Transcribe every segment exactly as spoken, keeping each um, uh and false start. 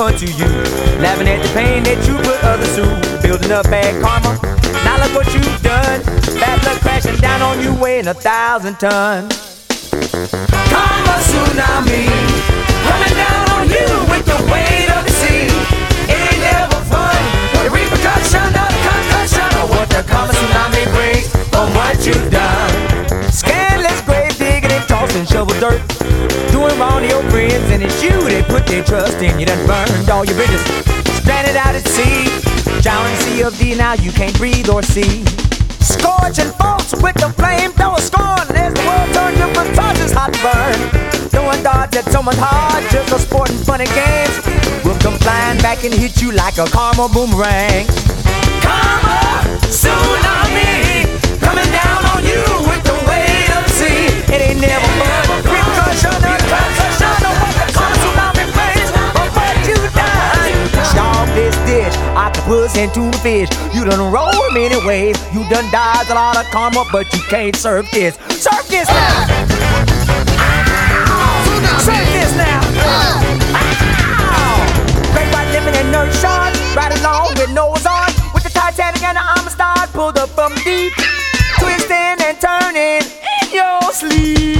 on to you, laughing at the pain that you put others through, building up bad karma. Now look what you've done. Bad luck crashing down on you, weighing a thousand tons. Karma tsunami coming down on you with the weight of the sea. It ain't never fun. The repercussion of the concussion of what the karma tsunami brings from what you've done. Scandalous grave digging and tossing shovel dirt, doing wrong to your friends, and it's you they put their trust in. You done burned all your bridges, stranded out at sea, drowning in the sea of D. Now you can't breathe or see. Scorching folks with the flame, throwing scorn as the world turns to torches hot to burn. Throwing darts at someone's heart just for sporting funny games will come flying back and hit you like a karma boomerang. Karma tsunami coming down on you with the weight of the sea. It ain't never fun. Repercussion of the concussion of what the karma tsunami brings from what you done. Starfish dish, octopus and tuna fish. You done roll many ways. You done dodged a lot of karma, but you can't surf this. Surf this now. Ow! Surf this now. Ow! Great white lemon and nerd shark, right along with Noah's Ark, with the Titanic and the Amistad pulled up from deep, twisting and turning in your sleep.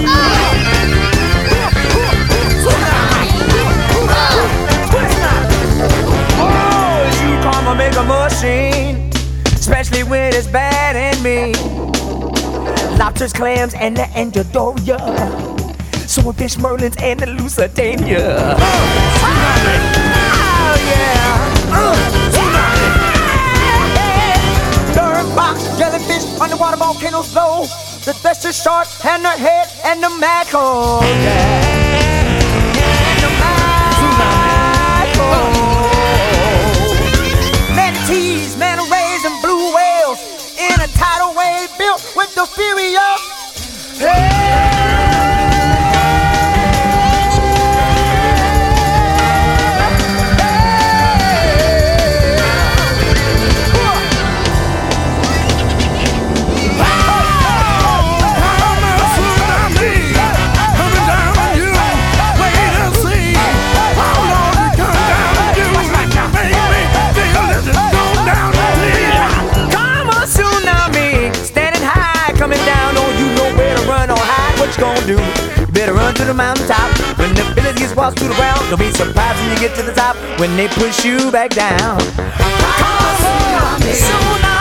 Oh, is you karma make a machine, especially when it's bad and mean. Lobsters, clams, and the Angeldoria, swordfish, merlins, and the Lusitania. Oh, yeah. Bird box, jellyfish, underwater volcanoes blow, the thresher shark, and the head, and the mackerel. Yeah. And the mackerel. Manatees, manta rays, and blue whales in a tidal wave built with the fury of hell. Gonna do? You better run to the mountaintop. When the village gets washed to the ground, don't be surprised when you get to the top when they push you back down. Karma tsunami.